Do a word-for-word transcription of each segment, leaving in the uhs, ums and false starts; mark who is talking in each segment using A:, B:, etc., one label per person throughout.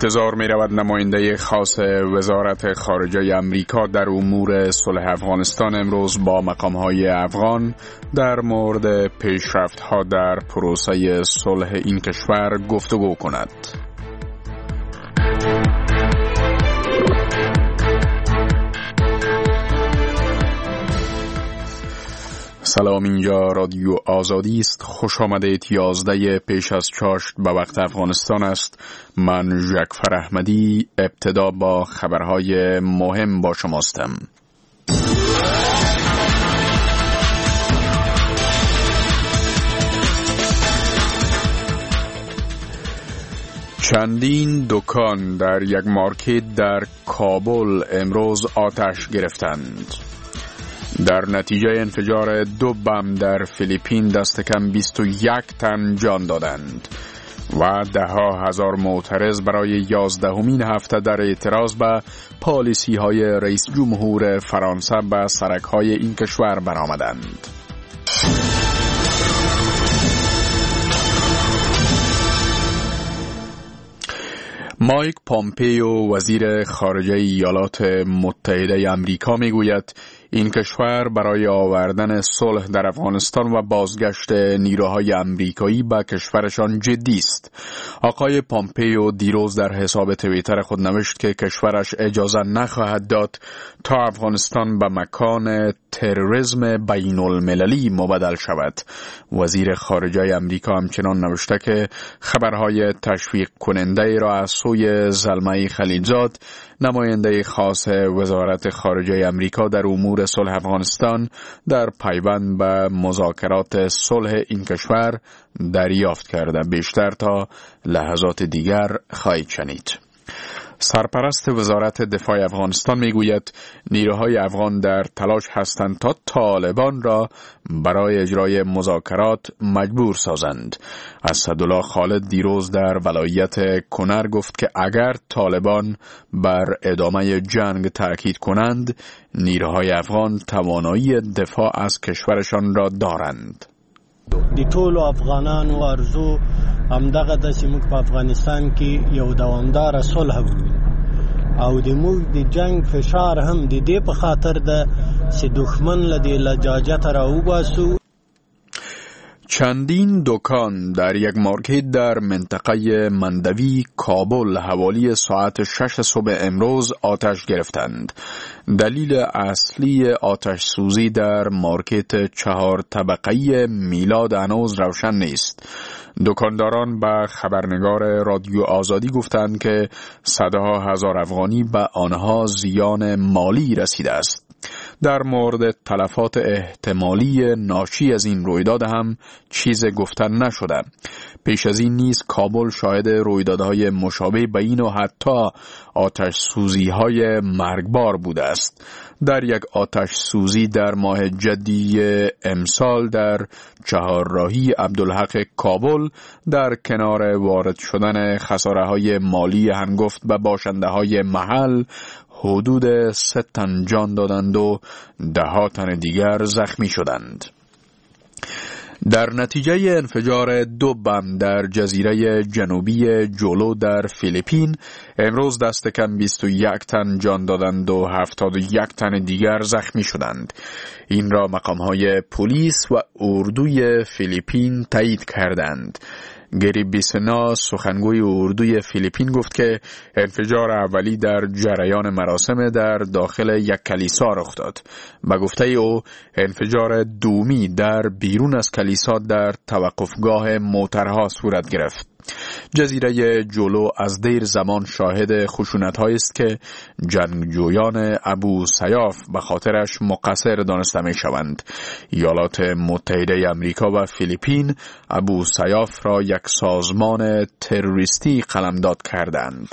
A: انتظار می رود نماینده خاص وزارت خارجه امریکا در امور صلح افغانستان امروز با مقام‌های افغان در مورد پیشرفت‌ها در پروسه صلح این کشور گفتگو کند. سلام، اینجا رادیو آزادی است. خوش آمدید. یازده پیش از چاشت به وقت افغانستان است. من جعفر احمدی. ابتدا با خبرهای مهم با شماستم. چندین دکان در یک مارکت در کابل امروز آتش گرفتند. در نتیجه انفجار دو بم در فیلیپین دست کم بیست و یک تن جان دادند و ده ها هزار معترض برای یازدهمین هفته در اعتراض به پالیسی های رئیس جمهور فرانسه به سرک های این کشور برآمدند. مایک پامپیو وزیر خارجه ایالات متحده آمریکا میگوید این کشور برای آوردن صلح در افغانستان و بازگشت نیروهای آمریکایی به کشورشان جدی است. آقای پامپیو دیروز در حساب توییتر خود نوشت که کشورش اجازه نخواهد داد تا افغانستان به مکان تروریسم بین المللی مبدل شود. وزیر خارجه آمریکا همچنان نوشته که خبرهای تشویق کننده را از سوی زلمه خلیلزاد، نماینده خاص وزارت خارجه آمریکا در امور صلح افغانستان، در پیوند به مذاکرات صلح این کشور دریافت کرده. بیشتر تا لحظات دیگر خواهید شنید. سرپرست وزارت دفاع افغانستان میگوید نیروهای افغان در تلاش هستند تا طالبان را برای اجرای مذاکرات مجبور سازند. اسدالله خالد دیروز در ولایت کنر گفت که اگر طالبان بر ادامه جنگ تاکید کنند، نیروهای افغان توانایی دفاع از کشورشان را دارند.
B: د ټولو افغانانو ارزو همدغه د سیمه په افغانستان کې یو دوامدار صلح وي او د موږ د جنگ فشار هم د دې په خاطر د چې دښمن له دې لجاجت را وباسو.
A: چندین دکان در یک مارکت در منطقه مندوی کابل حوالی ساعت شش صبح امروز آتش گرفتند. دلیل اصلی آتش سوزی در مارکت چهار طبقه‌ای میلاد هنوز روشن نیست. دکانداران به خبرنگار رادیو آزادی گفتند که صدها هزار افغانی به آنها زیان مالی رسیده است. در مورد تلفات احتمالی ناشی از این رویداد هم چیز گفتن نشده. پیش از این نیز کابل شاهد رویدادهای مشابه به این و حتی آتش سوزی های مرگبار بوده است. در یک آتش سوزی در ماه جدی امسال در چهارراهی عبدالحق کابل در کنار وارد شدن خساره های مالی هنگفت به باشنده های محل، حدود سه تن جان دادند و ده ها تن دیگر زخمی شدند. در نتیجه انفجار دو بم در جزیره جنوبی جولو در فیلیپین امروز دست کم بیست و یک تن جان دادند و هفتاد و یک تن دیگر زخمی شدند. این را مقام‌های پلیس و اردوی فیلیپین تایید کردند. گری بیسنا سخنگوی اردوی فیلیپین گفت که انفجار اولی در جریان مراسم در داخل یک کلیسا رخ داد. به گفته او انفجار دومی در بیرون از کلیسا در توقفگاه موترها صورت گرفت. جزیره جولو از دیر زمان شاهد خشونت‌هایی است که جنگجویان ابو سیاف به خاطرش مقصر دانسته می‌شوند. ایالات متحده آمریکا و فیلیپین ابو سیاف را یک سازمان تروریستی قلمداد کردند.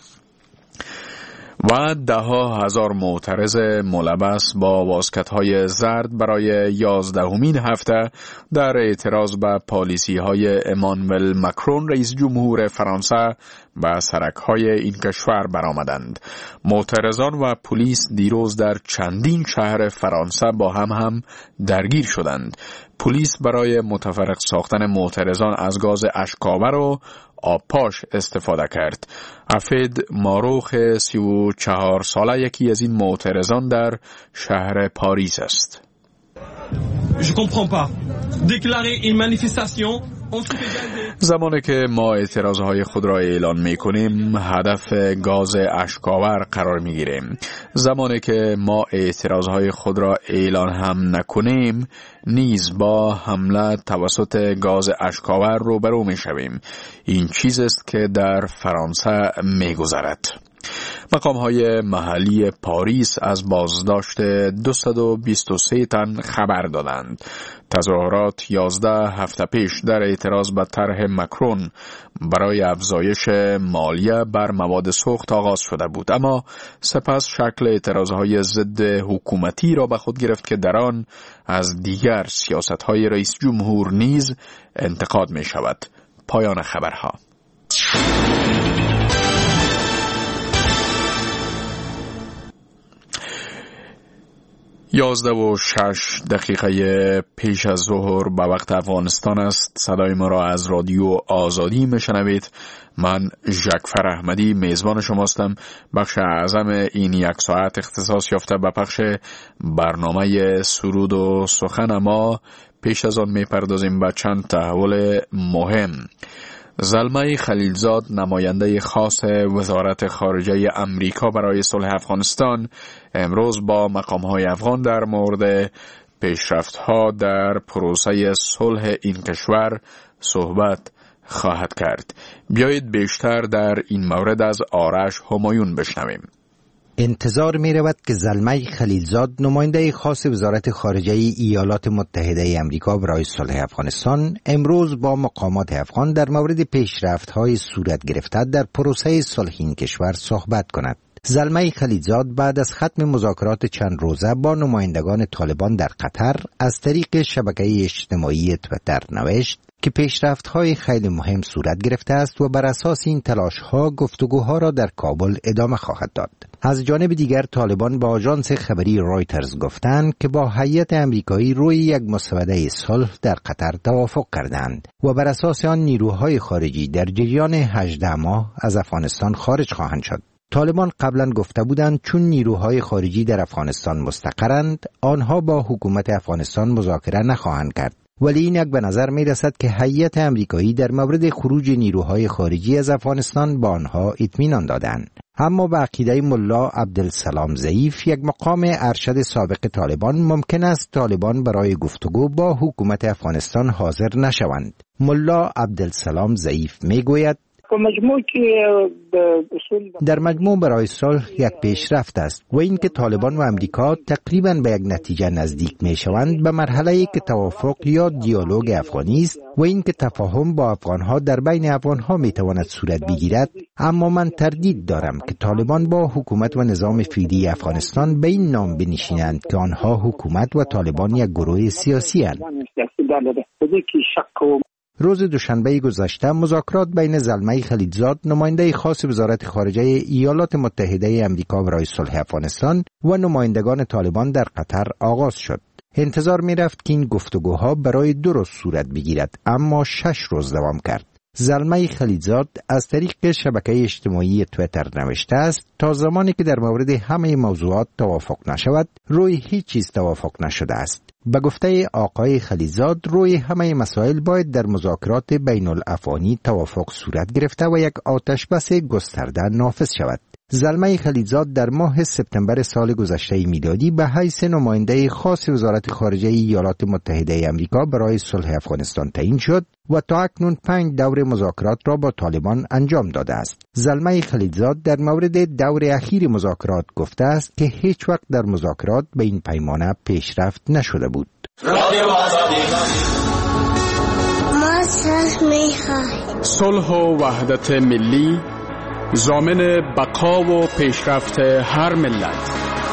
A: و ده ها هزار معترض ملبس با واسکت‌های زرد برای یازدهمین هفته در اعتراض به پالیسی‌های امانوئل مکرون رئیس جمهور فرانسه به سرک‌های این کشور برآمدند. معترضان و پلیس دیروز در چندین شهر فرانسه با هم هم درگیر شدند. پلیس برای متفرق ساختن معترضان از گاز اشک‌آور و آبپاش استفاده کرد. افید ماروخ سی و چهار ساله یکی از این معترضان در شهر پاریس است.
C: Je comprends pas. Déclarer une manifestation.
A: زمانی که ما اعتراضهای خود را اعلان می کنیم هدف گاز اشک‌آور قرار می گیریم. زمانی که ما اعتراضهای خود را اعلان هم نکنیم نیز با حمله توسط گاز اشک‌آور روبرو می شویم. این چیز است که در فرانسه می گذرد. مقام‌های محلی پاریس از بازداشت دویست و بیست و سه تن خبر دادند. تظاهرات یازده هفته پیش در اعتراض به طرح مکرون برای افزایش مالیه بر مواد سوخت آغاز شده بود، اما سپس شکل اعتراضهای ضد حکومتی را به خود گرفت که در آن از دیگر سیاست‌های رئیس جمهور نیز انتقاد می شود. پایان خبرها. یازده و شش دقیقه پیش از ظهر به وقت افغانستان است. صدای ما را از رادیو آزادی میشنوید. من ژکفر احمدی میزبان شماستم. بخش اعظم این یک ساعت اختصاص یافته به پخش برنامه سرود و سخن ما. پیش از آن میپردازیم به چند تحول مهم. زلمه خلیلزاد نماینده خاص وزارت خارجه امریکا برای صلح افغانستان امروز با مقام‌های افغان در مورد پیشرفت‌ها در پروسه صلح این کشور صحبت خواهد کرد. بیایید بیشتر در این مورد از آرش همایون بشنویم.
D: انتظار می رود که زلمه خلیلزاد نماینده خاص وزارت خارجه ایالات متحده امریکا برای صلح افغانستان امروز با مقامات افغان در مورد پیشرفت‌های صورت گرفته در پروسه صلح این کشور صحبت کند. زلمه خلیلزاد بعد از ختم مذاکرات چند روزه با نمایندگان طالبان در قطر از طریق شبکه اجتماعی تویتر نوشت که پیشرفت‌های خیلی مهم صورت گرفته است و بر اساس این تلاش‌ها گفتگوها را در کابل ادامه خواهد داد. از جانب دیگر طالبان با آژانس خبری رایترز گفتند که با هیئت امریکایی روی یک مسوده صلح در قطر توافق کردند و بر اساس آن نیروهای خارجی در جریان هجده ماه از افغانستان خارج خواهند شد. طالبان قبلا گفته بودند چون نیروهای خارجی در افغانستان مستقرند آنها با حکومت افغانستان مذاکره نخواهند کرد، ولی این یک به نظر می رسد که هیئت امریکایی در مورد خروج نیروهای خارجی از افغانستان با آنها اطمینان دادند. اما به عقیده ملا عبدالسلام ضعیف، یک مقام ارشد سابق طالبان، ممکن است طالبان برای گفتگو با حکومت افغانستان حاضر نشوند. ملا عبدالسلام ضعیف می گوید در مجموع برای صلح یک پیشرفت است و اینکه طالبان و امریکا تقریباً به یک نتیجه نزدیک می شوند به مرحله‌ای که توافق یا دیالوگ افغانی است و اینکه تفاهم با افغانها در بین افغانها می تواند صورت بگیرد. اما من تردید دارم که طالبان با حکومت و نظام فعلی افغانستان به این نام بنشینند که آنها حکومت و طالبان یک گروه سیاسی اند. روز دوشنبه گذشته مذاکرات بین زلمه خلیلزاد نماینده خاص وزارت خارجه ایالات متحده امریکا برای صلح افغانستان و نمایندگان طالبان در قطر آغاز شد. انتظار می رفت که این گفتگوها برای دو روز صورت بگیرد، اما شش روز دوام کرد. زلمه خلیلزاد از طریق شبکه اجتماعی تویتر نوشته است تا زمانی که در مورد همه موضوعات توافق نشود روی هیچ چیز توافق نشده است. به گفته آقای خلیلزاد روی همه مسائل باید در مذاکرات بین الافغانی توافق صورت گرفته و یک آتش بس گسترده نافذ شود. زلمه خلیلزاد در ماه سپتامبر سال گذشته میلادی به حیث نماینده خاص وزارت خارجه ایالات متحده امریکا برای صلح افغانستان تعیین شد و تا اکنون پنج دور مذاکرات را با طالبان انجام داده است. زلمه خلیلزاد در مورد دور اخیر مذاکرات گفته است که هیچ وقت در مذاکرات به این پیمانه پیشرفت نشده بود.
E: ما صلح می‌خواهیم.
F: صلح و وحدت ملی ضامن بقا و پیشرفت هر ملت.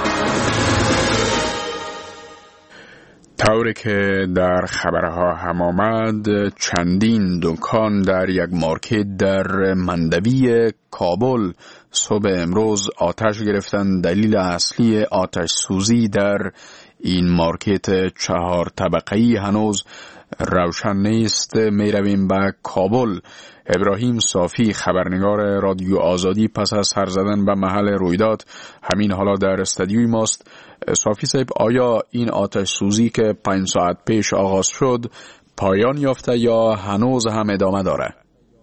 A: طوری که در خبرها هم آمد چندین دکان در یک مارکت در مندوی کابل صبح امروز آتش گرفتند. دلیل اصلی آتش سوزی در این مارکت چهار طبقه‌ای هنوز روشن نیست. می رویم به کابل. ابراهیم صافی خبرنگار رادیو آزادی پس از سر زدن به محل رویداد همین حالا در استودیوی ماست. صافی صاحب، آیا این آتش سوزی که پنج ساعت پیش آغاز شد پایان یافته یا هنوز هم ادامه داره؟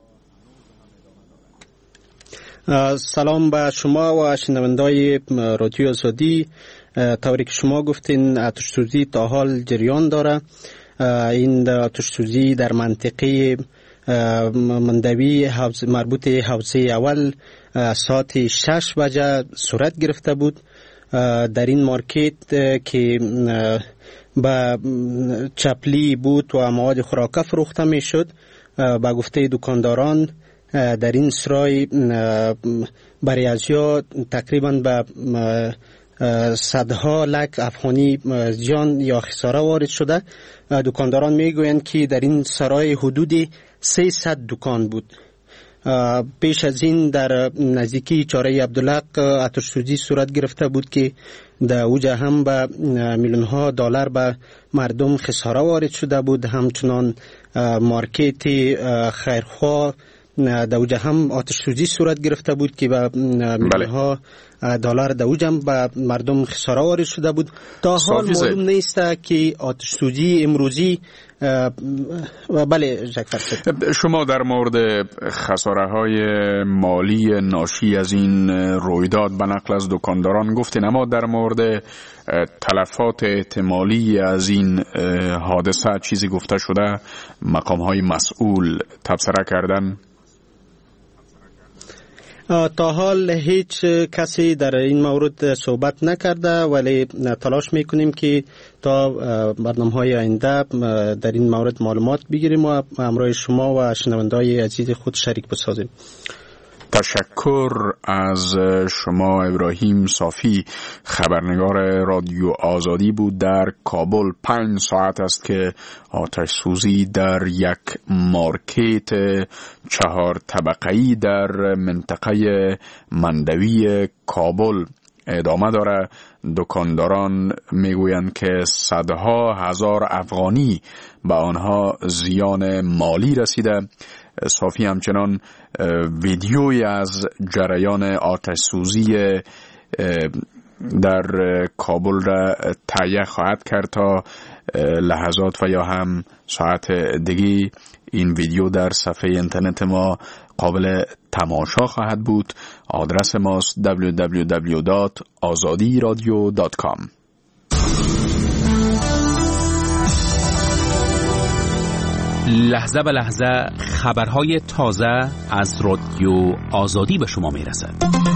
B: سلام به شما و شنوندای رادیو آزادی. طوری که شما گفتین آتش سوزی تا حال جریان داره. این آتش سوزی در منطقه مندوی مربوط حوزه اول ساعت شش بجه صورت گرفته بود. در این مارکت که با چپلی بود و مواد خوراکه فروخته می شد، با گفته دکانداران در این سرای برای ازیا تقریبا به صدها لک افغانی جان یا خساره وارد شده. دکانداران میگویند که در این سرای حدود سیصد دکان بود. پیش از این در نزدیکی چاره عبدالحق آتش سوزی صورت گرفته بود که در اوجه هم به میلیون ها دلار به مردم خساره وارد شده بود. همچنان مارکت خیرخواه در اوجه هم آتش سوزی صورت گرفته بود که به میلیون ها دلار در اوجه هم به مردم خساره وارد شده بود. تا حال معلوم نیست که آتش سوزی امروزی بله جکفر.
A: شما در مورد خساره های مالی ناشی از این رویداد به نقل از دکانداران گفتین، اما در مورد تلفات احتمالی از این حادثه چیزی گفته شده؟ مقام های مسئول تبصره کردن؟
B: تا حال هیچ کسی در این مورد صحبت نکرده، ولی تلاش میکنیم که تا برنامه‌های آینده در این مورد معلومات بگیریم و همراه شما و شنونده‌های عزیز خود شریک بسازیم.
A: تشکر از شما ابراهیم صافی، خبرنگار رادیو آزادی بود در کابل. پنج ساعت است که آتش سوزی در یک مارکت چهار طبقه‌ای در منطقه مندوی کابل ادامه داره. دکانداران میگویند که صدها هزار افغانی به آنها زیان مالی رسیده. صافی همچنان ویدیوی از جریان آتش سوزی در کابل را تهیه خواهد کرد. تا لحظات و یا هم ساعت دیگه این ویدیو در صفحه اینترنت ما قابل تماشا خواهد بود. آدرس ماست دبلیو دبلیو دبلیو دات آزادی رادیو دات کام.
G: لحظه به لحظه خبرهای تازه از رادیو آزادی به شما میرسد.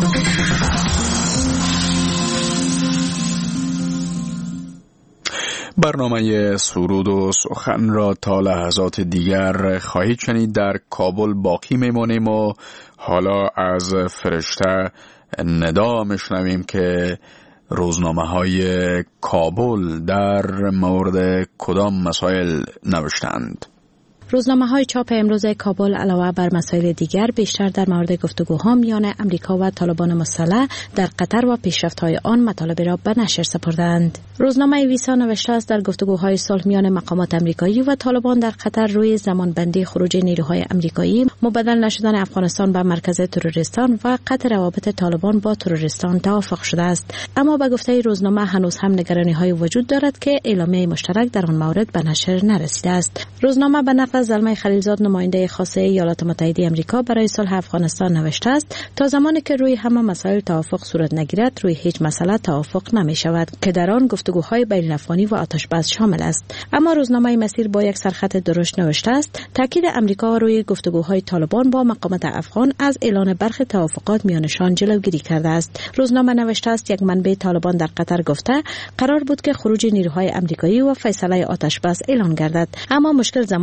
A: برنامه سرود و سخن را تا لحظات دیگر خواهید شنید. در کابل باقی میمانیم و حالا از فرشته ندا میشنویم که روزنامه های کابل در مورد کدام مسائل نوشتند.
H: روزنامه‌های چاپ امروز کابل علاوه بر مسائل دیگر بیشتر در مورد گفتگوها میان امریکا و طالبان مسلح در قطر و پیشرفت‌های آن مطالب را به نشر سپردند. روزنامه ویسا نوشته است در گفتگوهای صلح میان مقامات امریکایی و طالبان در قطر روی زمانبندی خروج نیروهای امریکایی، مبدل نشدن افغانستان به مرکز تروریستان و قطع روابط طالبان با تروریستان توافق شده است. اما به گفته روزنامه هنوز هم نگرانی‌های وجود دارد که اعلامیه مشترک در آن مورد به نشر نرسیده است. روزنامه به نقل زلمه خلیلزاد نماینده خاصه ایالات متحده آمریکا برای صلح افغانستان نوشته است تا زمانی که روی همه مسائل توافق صورت نگیرد روی هیچ مسئله توافق نمی شود که در آن گفتگوهای بین افغانی و آتش بس شامل است. اما روزنامه مسیر با یک سرخط درشت نوشته است تاکید امریکا روی گفتگوهای طالبان با مقامات افغان از اعلان برخی توافقات میانشان جلوگیری کرده است. روزنامه نوشته است یک منبع طالبان در قطر گفته قرار بود که خروج نیروهای امریکایی و فیصله آتش بس اعلان گردد، اما مشکل زمان ایجاد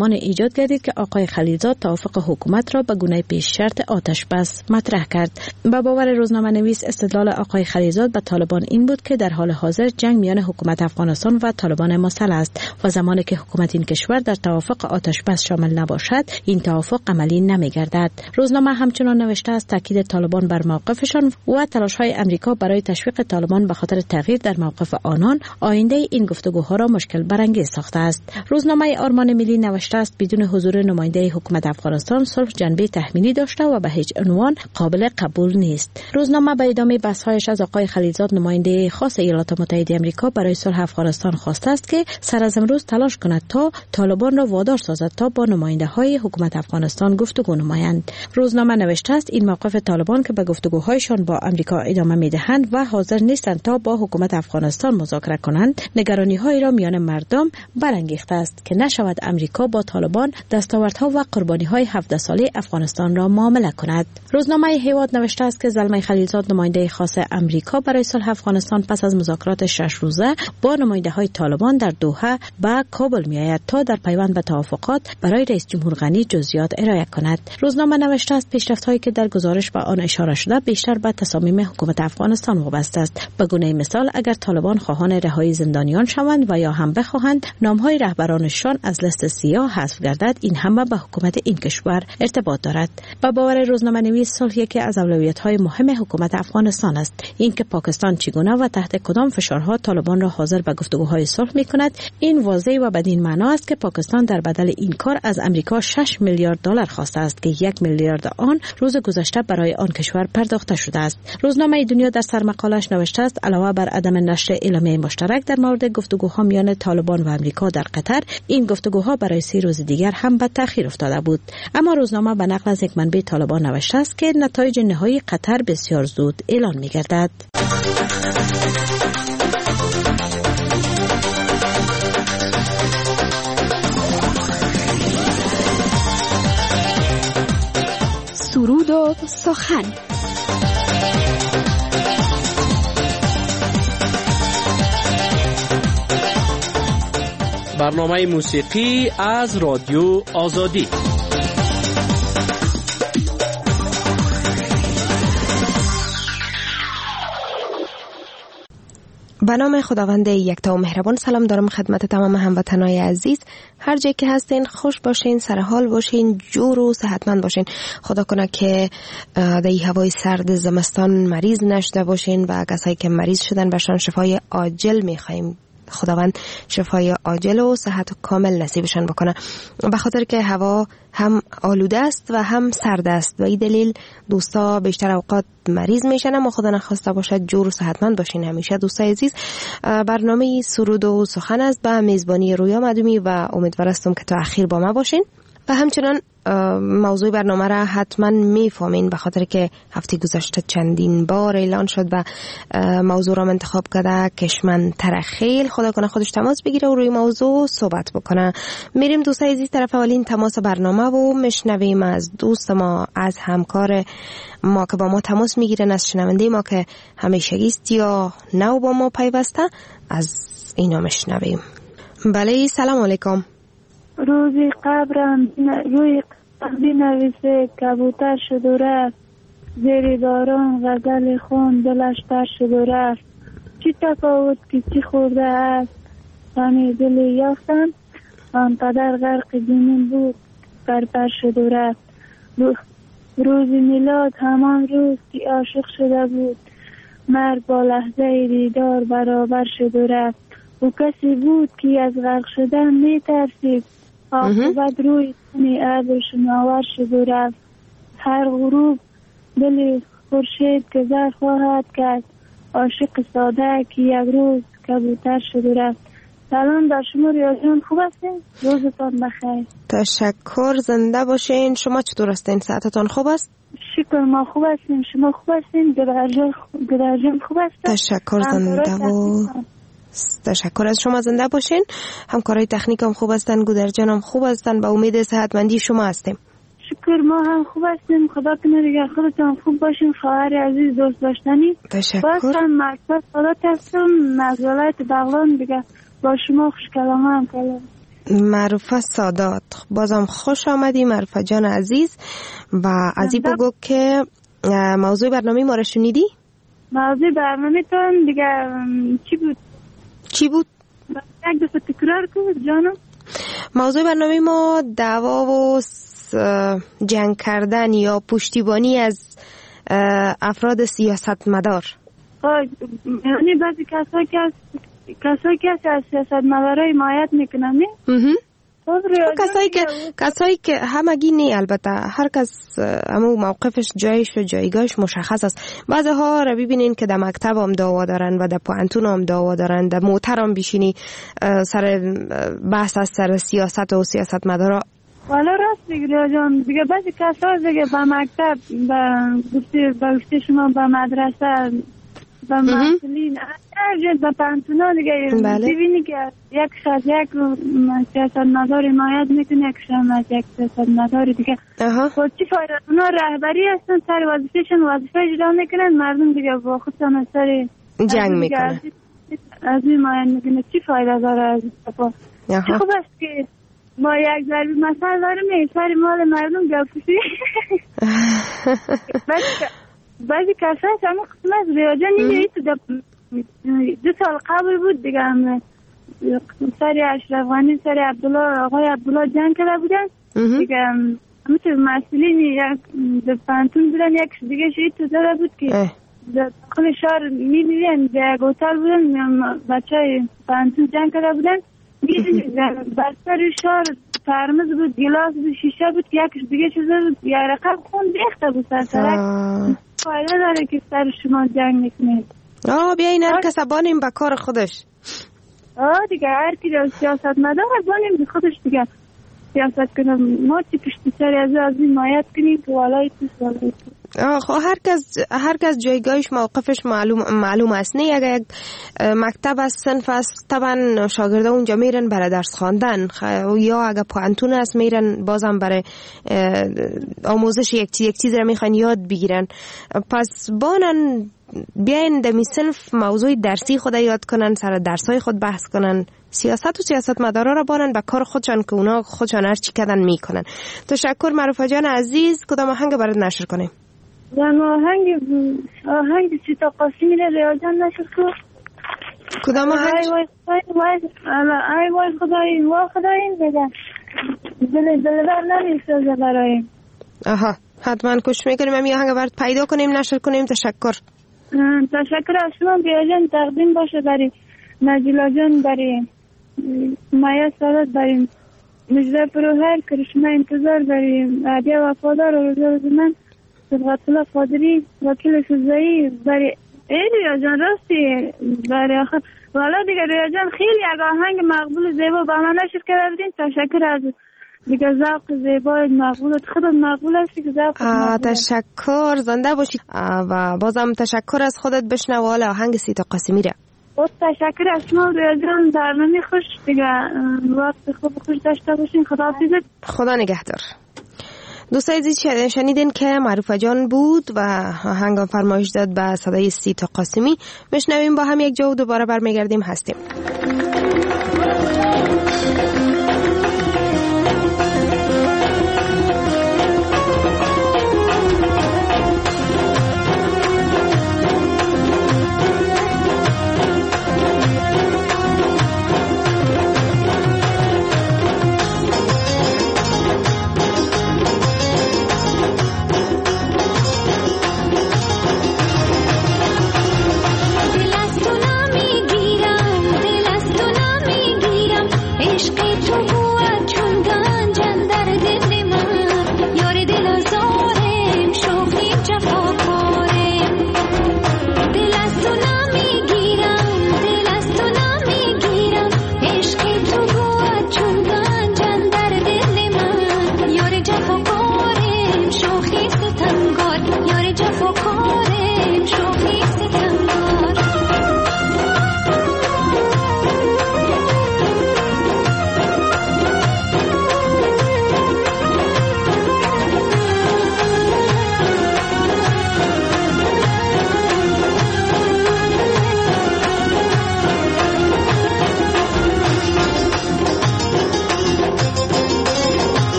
H: ایجاد گردید که آقای خلیلزاد توافق حکومت را به گونه پیش شرط آتش بس مطرح کرد. با باور روزنامه نویس استدلال آقای خلیلزاد به طالبان این بود که در حال حاضر جنگ میان حکومت افغانستان و طالبان مسلح است و زمانی که حکومت این کشور در توافق آتش بس شامل نباشد این توافق عملی نمیگردد. روزنامه همچنان نوشته است تاکید طالبان بر موقفشان و تلاش‌های امریکا برای تشویق طالبان به خاطر تغییر در موقف آنان آینده این گفتگوها را مشکل برانگیز ساخته است. روزنامه آرمان ملی نوشته است بدون حضور نماینده حکومت افغانستان صلح جنبه تحمیلی داشته و به هیچ عنوان قابل قبول نیست. روزنامه به ادامه بحث‌هایش از آقای خلیلزاد نماینده خاص ایالات متحده آمریکا برای صلح افغانستان خواسته است که سر از امروز تلاش کند تا طالبان را وادار سازد تا با نماینده‌های حکومت افغانستان گفتگو نمایند. روزنامه نوشته است این موقف طالبان که به گفتگوهایشان با آمریکا ادامه می‌دهند و حاضر نیستند تا با حکومت افغانستان مذاکره کنند نگرانی‌هایی را میان مردم برانگیخته است که نشود آمریکا با طالبان دستاوردها و قربانی‌های هفده ساله افغانستان را معامله کند. روزنامه هیواد نوشته است که زلمه خلیلزاد نماینده خاص آمریکا برای صلح افغانستان پس از مذاکرات شش روزه با نماینده‌های طالبان در دوحه به کابل می‌آید تا در پیوند به توافقات برای رئیس جمهور غنی جزئیات ارائه کند. روزنامه نوشته است پیشرفت‌هایی که در گزارش به آن اشاره شده بیشتر به تصامیم حکومت افغانستان وابسته است. به گونه مثال اگر طالبان خواهان رهایی زندانیان شوند و یا هم بخواهند نام‌های رهبرانشان از لیست سیاه حذف گردد این هم به حکومت این کشور ارتباط دارد. با باور روزنامه نویس صلح یکی از اولویت‌های مهم حکومت افغانستان است. اینکه پاکستان چگونه و تحت کدام فشارها طالبان را حاضر به گفتگوهای صلح می‌کند این واضح و بدین معنا است که پاکستان در بدل این کار از آمریکا شش میلیارد دلار خواسته است که یک میلیارد آن روز گذشته برای آن کشور پرداخته شده است. روزنامه دنیا در سرمقالش نوشته است علاوه بر عدم نشر اعلامیه مشترک در مورد گفتگوها میان طالبان و آمریکا در قطر این گفتگوها برای سه روز دیگر هم به تأخیر افتاده بود. اما روزنامه به نقل از یک منبع طالبان نوشته است که نتایج نهایی قطر بسیار زود اعلان می‌گردد.
I: سرود و سخن.
G: برنامه موسیقی از رادیو آزادی.
J: به نام خداوند یکتا و مهربان سلام دارم خدمت تمام هموطنای عزیز. هر جایی که هستین خوش باشین، سر حال باشین، جور و صحتمند باشین. خدا کنه که در این هوای سرد زمستان مریض نشده باشین و کسایی که مریض شدن بهشان شفای عاجل میخوایم. خداوند شفای عاجل و صحت کامل نصیبشان بکنه. به خاطر که هوا هم آلوده است و هم سرد است و این دلیل دوستا بیشتر اوقات مریض میشن. اما خدا نخواسته باشد جور و صحتمند باشین همیشه. دوستای عزیز برنامه سرود و سخن است به میزبانی رویا مدومی و امیدوارم که تا اخیر با ما باشین و همچنان موضوع برنامه را حتما میفهمین به خاطر که هفته گذشته چندین بار اعلان شد و موضوع را انتخاب کرده کشمن ترخیل. خدا کنه خودش تماس بگیره و روی موضوع صحبت بکنه. میریم دوستای عزیز طرف اولین تماس برنامه و میشنویم از دوست ما، از همکار ما که با ما تماس میگیرن، از شنونده ما که همیشگی است یا نو با ما پیوسته، از اینا میشنویم. بله سلام علیکم.
K: روزی قبرم روی قبری نویسه کبوتر شد و رفت، زیر باران غزل خون دلش تر شد و رفت. چی تفاوت که چی خورده است غمی دلی یافتم، آنقدر غرق جنون بود پرپر شد و رفت. روز میلاد همان روز که عاشق شده بود، مرگ با لحظه دیدار برابر شد و رفت. او کسی بود که از غرق شدن می ترسید، عاقبت روی کنی ابر شناور شد و رفت. هر غروب دل خورشید که زر خواهد کرد، عاشق ساده که یک روز کبوتر شد و رفت. سلام بر شما ریا جان، خوب هستین؟ روزتان بخیر.
J: تشکر، زنده باشین. شما چطور هستین؟ ساعتتان خوب است؟
K: شکر ما خوب هستیم. شما خوب هستین؟ گدر جان خوب هستن؟
J: تشکر، زنده و تشکر از شما، زنده باشین. همکارای تکنیک هم خوب هستن، گودر جان هم خوب هستن. با امید صحتمندی شما هستیم.
K: شکر ما هم خوب هستیم. خدا کنه دیگر خودتان خوب باشین. خواهر عزیز دوست داشتنی.
J: تشکر.
K: باز هم مکتب سادات هستم از ولایت بغلان دیگه. با شما خوش کلام هم کلام.
J: معروفه سادات. بازم خوش آمدی معروفه جان عزیز. و از این بگو که موضوع برنامه ما را شنیدی؟
K: موضوع برنامه تون دیگه چی بود؟
J: چی بود؟
K: یک دفعه تکرار کن جانم.
J: موضوع برنامه ما دعوا و جنگ کردن یا پشتیبانی از افراد سیاستمدار.
K: یعنی بعضی کسایی که از کسایی که از سیاستمدارا حمایت میکنن نه؟
J: کسایی که کسایی که همگی نه، البته هر کس همو موقفش جایش و جایگاهش مشخص است. بعضی ها را ببینین که در مکتب هم دعوا دارن و در پوانتون هم دعوا دارن، در موتر هم بیشینی سر بحث از سر سیاست و سیاستمدارا.
K: والا راست میگی جان. دیگه بعضی کسا دیگه با مکتب با گفته با گفته شما با مدرسه با مسئولین هر جد با پانتونا دیگه ببینی که یک از یک سیاستمدار حمایت میکنه، یک شما از یک سیاستمدار دیگه. خود چی فایده؟ اونا رهبری هستن، سر وظیفهشون وظیفه اجرا میکنن، مردم دیگه با خودشون سر
J: جنگ میکنن،
K: از این حمایت میکنه. چی فایده داره از این؟ چی خوب است که ما یک ضربی مثل داریم سر مال مردم گفتی. بعضی کسا هست همه قسمت ریاجه نیدهی تو دو سال قبل بود دیگه هم سر اشرف غنی سر عبدالله آقای عبدالله جنگ کرده بودن دیگه همه تو مسئولین در پانتون بودن، یک دیگه شهید تو داده بود که در داخل شهر میدیدن در یک هتل بودن بچه های پانتون جنگ کرده بودن، میدیدن بستر شهر ترمز بود، گلاس بود، شیشه بود، یکش دیگه چیزه بود، یه رقم خون بیخته بود سر سرک. فایده داره که سر شما جنگ میکنید.
J: آه بیاین هر کس بانیم به کار خودش.
K: آه دیگه هر کی در سیاست مدار بانیم به خودش دیگه سیاست کنم. ما چی پشتی سری از از این مایت کنیم که والای تو سوالی تو.
J: خب هر کس هر کس جایگاهش موقفش معلوم معلوم است. نه اگر یک مکتب از صنف است طبعا شاگردا اونجا میرن برای درس خواندن، یا اگر پوانتون است میرن بازم برای آموزش یک چیز یک چیز را میخوان یاد بگیرن. پس بانن بیاین دمی صنف موضوع درسی خود یاد کنن، سر درسای خود بحث کنن، سیاست و سیاستمدارا را بانن به کار خودشان که اونا خودشان هر چی کردن میکنن. تشکر معروفه جان عزیز. کدام آهنگ برات نشر کنیم؟
K: جان آهنگ آهنگ سیتا قاسمی را ریاضان نشر کن.
J: کدام آهنگ؟
K: ای وای وای ای وای خدای وای خدای بگم دل دل بر نمیسازه برایم.
J: آها حتما کوشش میکنیم همین آهنگ برات پیدا کنیم نشر کنیم. تشکر.
K: تشکر از شما بیاجان. تقدیم باشه برای نجیلا جان، برای مایا سادات، برای مجده پروهر کرشمه انتظار، برای عدیه وفادار و روزه روز من صدقات الله فادری وکیل سوزایی، برای ای ریا جان راستی برای آخر والا دیگه ریا جان خیلی اگه آهنگ مقبول زیبا با من نشر کرده بدین. تشکر از دیگه ذوق زیبای مقبول خودم مقبول هستی که ذوق مقبول.
J: تشکر زنده باشید و بازم تشکر از خودت. بشنو حالا آهنگ سیتا قاسمی را.
K: خود تشکر از شما ریا جان. برنامه خوش دیگه وقت خوب خوش داشته باشین. خدا حافظت.
J: خدا نگهدار. دوستای عزیز شنیدین که معروفه جان بود و آهنگ فرمایش داد به صدای سیتا قاسمی. بشنویم با هم یک جو دوباره برمیگردیم هستیم.
L: عشق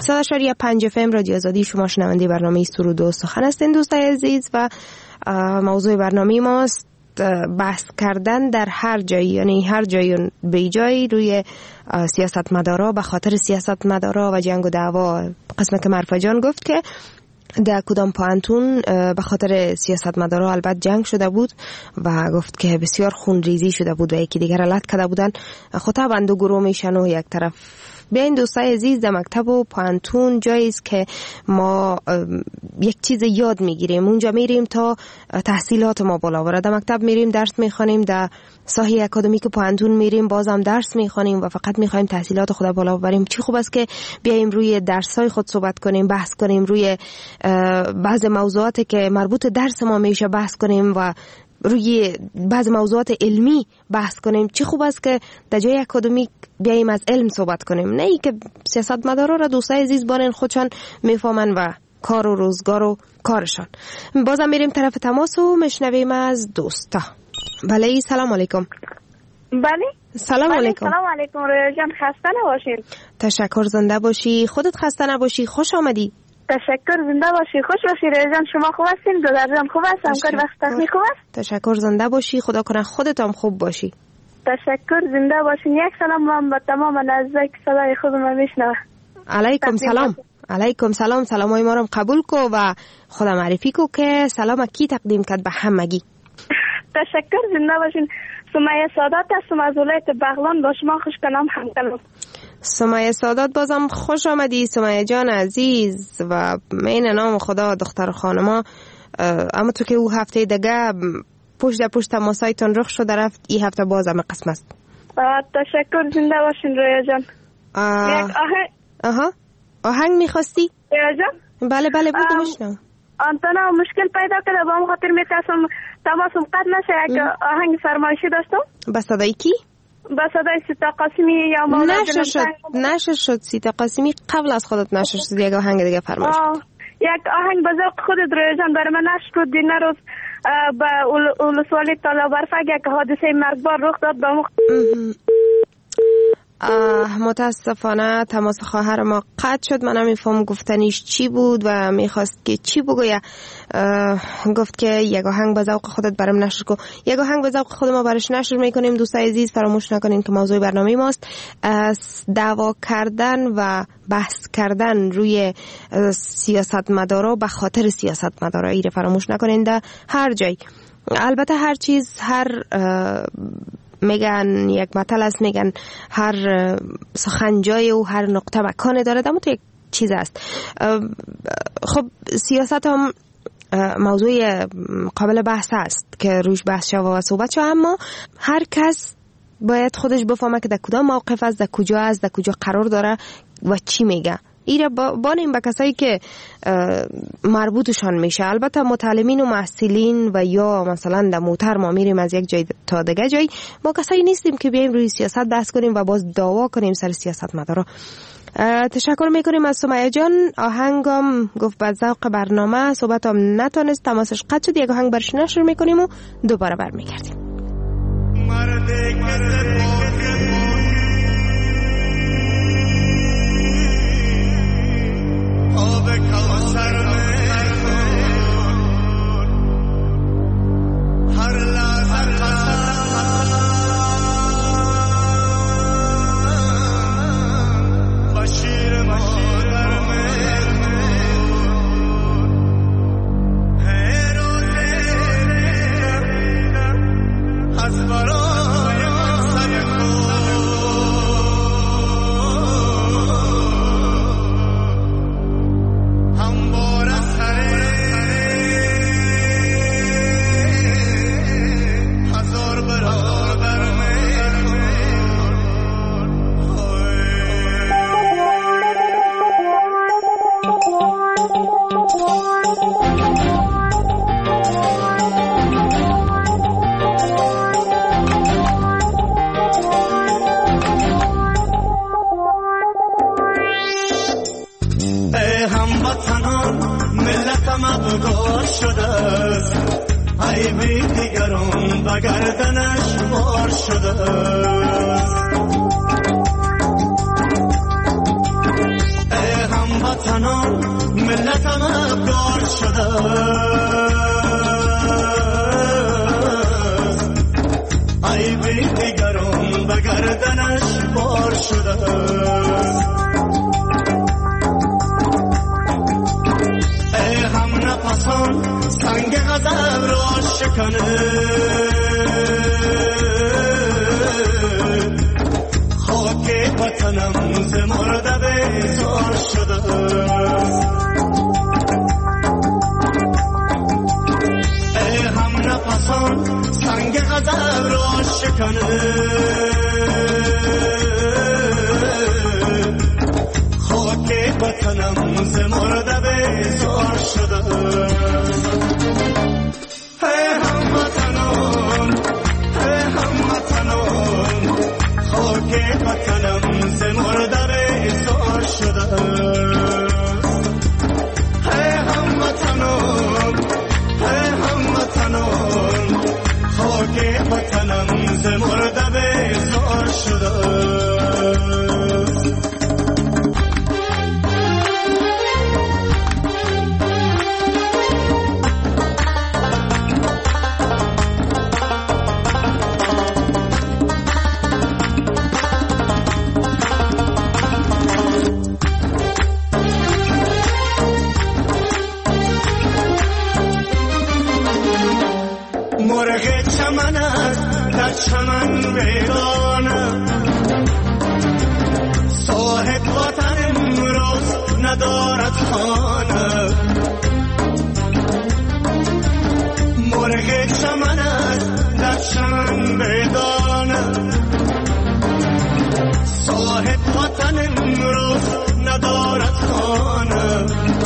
J: صد و پنج اف ام رادیو آزادی. شما شنونده برنامه سرود و سخن هستین دوستای عزیز و موضوع برنامه ماست بحث کردن در هر جایی، یعنی هر جایی به جایی روی سیاستمدارا به خاطر سیاستمدارا و جنگ و دعوا. قسمت که مرفا جان گفت که در کدام پوانتون به خاطر سیاستمدارا البته جنگ شده بود و گفت که بسیار خونریزی شده بود و یکی دیگر علت کرده بودن. خب طبعا دو گروه میشن و یک طرف. بیاین دوستای عزیز، در مکتب و پوانتون جایی است که ما یک چیز یاد میگیریم. اونجا میریم تا تحصیلات ما بالا بره. در مکتب میریم درس میخوانیم، در ساحه اکادمیک پوانتون میریم بازم درس میخوانیم و فقط میخوایم تحصیلات خود بالا ببریم. چی خوب است که بیایم روی درسای خود صحبت کنیم، بحث کنیم، روی بعض موضوعاتی که مربوط درس ما میشه بحث کنیم و روی بعض موضوعات علمی بحث کنیم. چی خوب است که در جای اکادمیک بیاییم از علم صحبت کنیم، نه ای که سیاستمدارا را دوستای عزیز بانن خودشان میفهمن و کار و روزگار و کارشان. بازم میریم طرف تماس و مشنویم از دوستا. بله سلام علیکم.
L: بله
J: سلام علیکم.
L: سلام علیکم رویا جان، خسته نباشین.
J: تشکر، زنده باشی. خودت خسته نباشی. خوش آمدی.
L: تشکر، زنده باشی. خوش باشی رویا جان. شما خوب هستین؟ دادر جان خوب است؟ همکار وقت تکنیک خوب است؟
J: تشکر، زنده باشی. خدا کنه خودت هم خوب باشی.
L: تشکر، زنده باشین. یک سلام من به تمام نزدیک صدای خودم میشنوه.
J: علیکم سلام. علیکم سلام. سلامای ما رو قبول کو و خدا معرفی کو که سلام کی تقدیم کرد به همگی.
L: تشکر، زنده باشین. سمیه سادات هستم از ولایت بغلان. با شما خوش کنم همکلام.
J: سمیه سادات بازم خوش آمدی سمیه جان عزیز و مین نام خدا دختر خانما. اما تو که او هفته دیگه پشت در پشت تماسایتون رخ شده رفت، این هفته بازم قسم است.
L: تشکر، زنده باشین رویا جان.
J: آه.
L: یک آهنگ
J: آها آهنگ میخواستی؟
L: رویا جان
J: بله بله بگو بشنو.
L: آنتنا مشکل پیدا کرده با هم خاطر میترسم تماسم قطع نشه. یک آهنگ فرمایشی داشتم.
J: به صدای کی؟
L: به صدای سیتا قاسمی یا مولا
J: نشر شد نشر شد سیتا قاسمی قبل از خودت نشر شد. یک آهنگ دیگه فرمایش کن.
L: یک آهنگ به ذوق خودت رویا جان برای من نشر شد. دیگه روز به ولسوالی تالا برفک یک حادثه مرگبار رخ داد به مخ...
J: متاسفانه تماس خواهر ما قطع شد. من نمیفهم گفتنیش چی بود و میخواست که چی بگویه. گفت که یک آهنگ به ذوق خودت برام نشر کن. یک آهنگ به ذوق خود ما برش نشر میکنیم. دوستای عزیز فراموش نکنین که موضوع برنامه ماست دعوا کردن و بحث کردن روی سیاستمدارا به خاطر سیاستمدارا. ایره فراموش نکنین در هر جای. البته هر چیز هر میگن یک مطلب است، میگن هر سخنجای و هر نقطه مکان داره. اما تو یک چیز است. خب سیاست هم موضوع قابل بحث است که روش بحث شود و صحبت شود، اما هر کس باید خودش بفهمه که در کدام موقف است، در کجا است، در کجا قرار داره و چی میگه. ایره بانیم به کسایی که مربوطشان میشه. البته متعلمین و محصلین و یا مثلا در موتر ما میریم از یک جای تا دیگه جای، ما کسایی نیستیم که بیایم روی سیاست بحث کنیم و باز دعوا کنیم سر سیاست مدارا. تشکر میکنیم از سمیه جان. آهنگم گفت به ذوق برنامه صحبتم نتونست تماسش قطع شد. یک آهنگ برش نشر میکنیم و دوباره برمیگردیم.
M: آب کوثر هر لحظه قسم بشیر مادر از برای سر مغرور شده است، عیبی دیگران به گردنش مار شده است. ای هم هموطنان ملتم افگار شده عیب دیگران به گردنش بار شده ای هم نفسان سنگ غضب را شکنه خاک وطنم ز مرده بیزار شده ای هم نفسان سنگ غضب را شکنه خاک وطنم ز مرده بیزار شده ای هموطنان ای هموطنان خاک وطنم ز مرده بیزار شده ای هموطنان ای هموطنان خاک وطنم ز مرده بیزار شده مرغ چمن است در چمن ویرانه صاحب وطن امروز ندارد خانه مرغ چمن است در چمن ویرانه صاحب وطن امروز ندارد خانه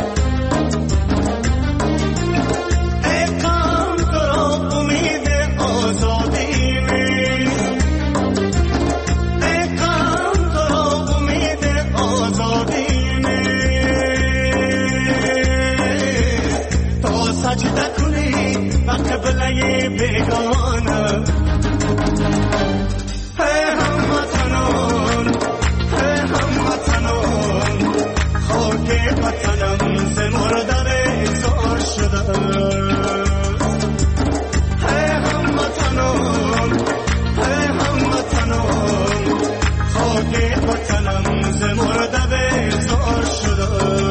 M: بیگانه ای هموطنان ای هموطنان خاک وطنم ز مرده بیزار شده ای هموطنان ای هموطنان خاک وطنم ز مرده بیزار شده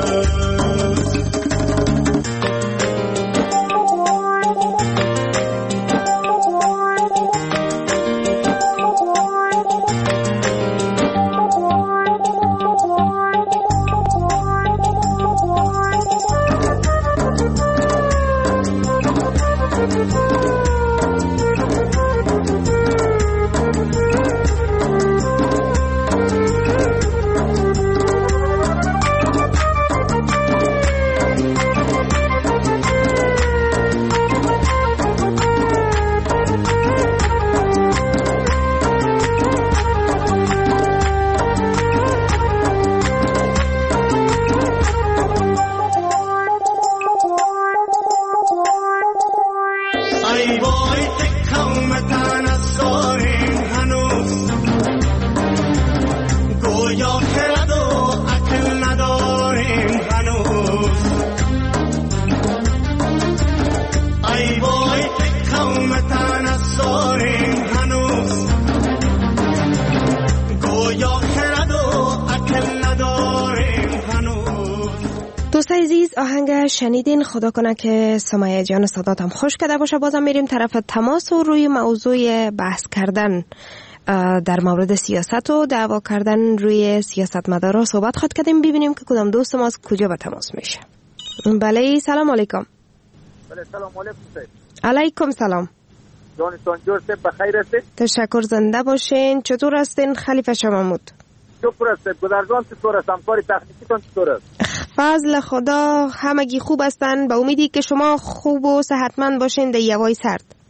J: دوستای عزیز آهنگ شنیدین. خدا کنه که سمیه جان صداتم خوش کرده باشه. بازم میریم طرف تماس و روی موضوع بحث کردن در مورد سیاست و دعوا کردن روی سیاستمدارا صحبت خواهد کردیم. ببینیم که کدام دوست ما از کجا به تماس میشه. بله سلام علیکم.
N: بله سلام علیکم.
J: علیکم سلام.
N: جانتان جوزف بخیر هستید؟
J: تشکر، زنده باشین. چطور هستین خلیفه شاه محمود؟
N: شکر است. گذرگان چطور است؟ همکاری تکنیکیتون چطور است؟
J: فضل خدا همگی خوب هستن. با امیدی که شما خوب و صحتمند باشین در هوای سرد.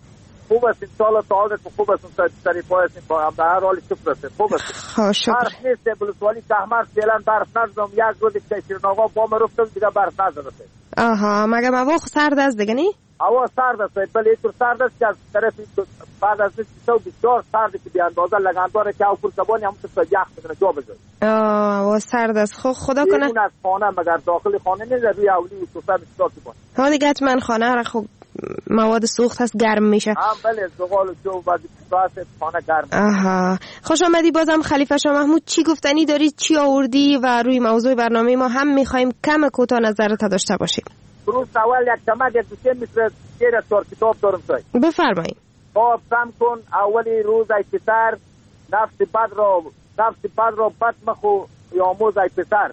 N: خوب است انشالله تعادت خوب است سری پای است به هر حال شکر است خوب است برف نیست بلوسوالی کهمر فعلا برف نزدم یک روز که شیرین آقا با من رفتم دیگه برف نزده.
J: آها مگه هوا سرد است دیگه نی؟
N: هوا سرد است ولی اینطور سرد است که از طرف بعد از این بسیار سرد که به اندازه لگنداره که او کلکبانی هم تو یخ بدونه جا بذاره.
J: آه و سرد است خب خدا کنه
N: بیرون از خانه مگر داخل خانه نیست روی اولی تو سر استاد کنه.
J: ها دیگه حتما خانه را خب مواد سوخت هست گرم میشه.
N: هم بله زغال و جو و دیگه خانه گرم.
J: آها خوش آمدی بازم خلیفه شاه محمود. چی گفتنی داری چی آوردی و روی موضوع برنامه ما هم میخوایم کم کوتاه نظرت داشته باشیم.
N: روز اول یک کمک یک دوسته مثل سیر چهار کتاب دارم سای.
J: بفرمایید.
N: خب سم کن اولی روز ای پسر نفس بد را نفس بد را بد مخو یاموز ای پسر.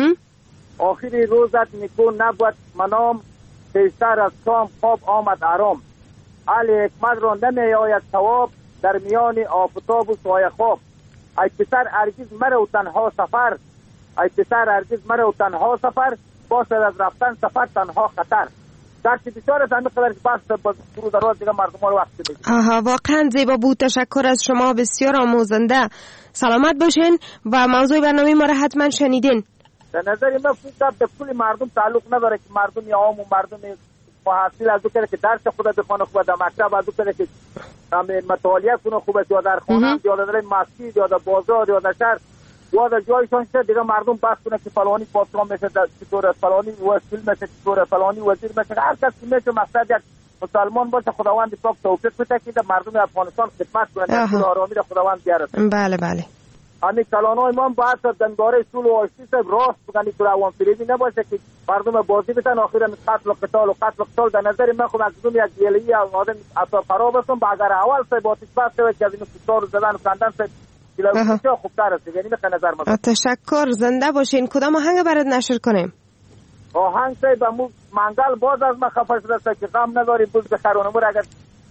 N: آخری روزت نیکو نبود منام پیشتر از شام خواب آمد آرام. علی حکمت را نمی آید ثواب در میان آفتاب و سایه خواب. ای پسر هرگز مرو تنها سفر ای پسر هرگز مرو تنها سفر باشد از رفتن سفر تنها خطر. درسی بسیار از همه قدر که بس برو در روز دیگه مردم رو وقت بگید.
J: آها واقعا زیبا بود. تشکر از شما بسیار آموزنده. سلامت باشین و موضوع برنامه ما را حتما شنیدین.
N: در نظر من فوتبال به کل مردم تعلق نداره که مردم عام و مردم حاصل از اون که درس خود بخونه خوب در مکتب از اون که مطالعه کنه خوبه یا در خانه یا در مسجد یا در بازار یا در شهر یا در جایشان شد دیگه مردم بحث کنه که فلانی پادشاه میشه چطور فلانی وزیر میشه چطور فلانی وزیر میشه. هر کسی میشه مقصد یک مسلمان باشه خداوند پاک توفیق بده که مردم افغانستان خدمت کنه در آرامی را خداوند بیاره.
J: بله بله.
N: همین کلانای ما باید دنباره اصول و آشتی صاحب راست بگنی که روان فریبی نباشه که مردم بازی بتن آخر هم قتل و قتال و قتل و قتال. در نظر من خب اکنون یک دیلهی آدم اطلاع خراب هستم با اگر اول صاحب آتش بس شود که از این کتار رو زدن و کندن صاحب کلاویچه خوبتر است. یعنی به نظر من
J: تشکر. زنده باشین. کدام آهنگ برات نشر کنیم؟
N: آهنگ صاحب امو منگل باز از من خفه شده که غم نداری بوز بخرانمور اگر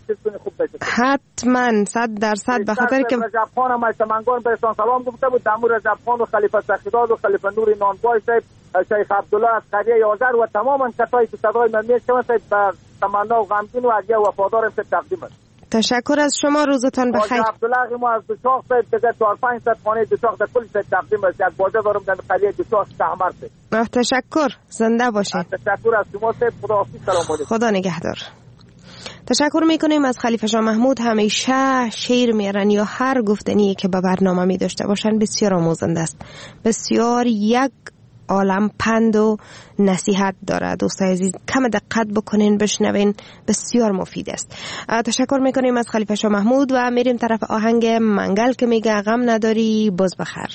J: حتما صد درصد به خاطر که
N: رجب خان هم ایتمنگان برسان سلام گفته بود دمو رجب خان و خلیفه سخیداد و خلیفه نور نانبای صاحب شیخ عبدالله از قریه یازر و تماما کسایی که صدای من میشنوند صاحب به تمنا و غمگین و عجیه وفادار صاحب تقدیم است.
J: تشکر از شما. روزتان بخیر.
N: عبدالله ما از دوشاخ صاحب دیگه چهار پنج صد خانه دوشاخ در کل صاحب تقدیم است. یک باجه دارم در قریه دوشاخ کهمر صاحب.
J: تشکر. زنده باشین.
N: تشکر از شما صاحب. خداحافظ. سلام علیکم.
J: خدا نگهدار. تشکر میکنیم از خلیفه شاه محمود. همیشه شعر میارن یا هر گفتنی که به برنامه می داشته باشن بسیار آموزنده است. بسیار یک عالم پند و نصیحت داره. دوستای عزیز کم دقت بکنین بشنوین بسیار مفید است. تشکر میکنیم از خلیفه شاه محمود و میریم طرف آهنگ منگل که میگه غم نداری باز بخر.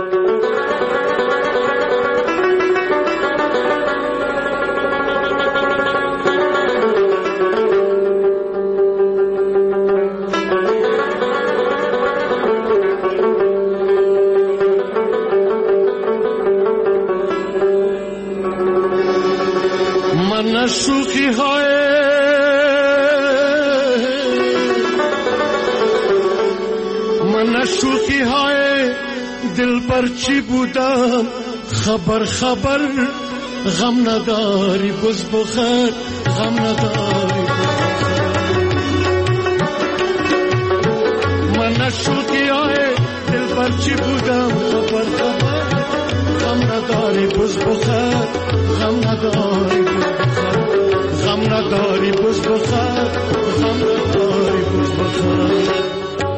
O: شوخی های من شوخی های دل بر چی بودم خبر خبر غم نداری بز بخیر غم نداری من شوخی های دل بر چی بودم خبر خبر غم نداری بز بخیر غم نداری غم نداری بز بخیر غم نداری بز بخیر.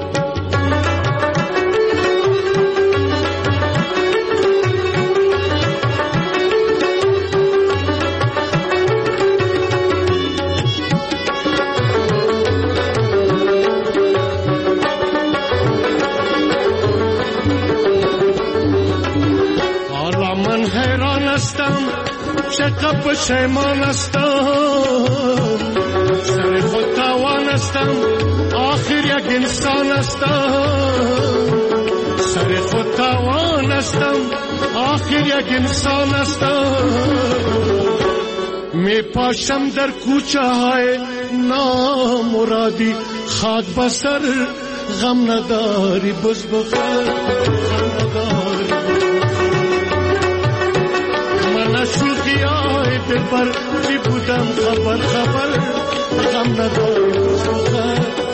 O: حالا من حیران هستم چقدر پشیمان هستم سر خود تاوان هستم آخر یک انسان هستم سر خود تاوان هستم آخر یک انسان هستم می پاشم در کوچه های نامرادی خاک بسر غم نداری بز بخیر غم نداری من شوخی های دل بر چی بودم خبر خبر غم نداری بز بخیر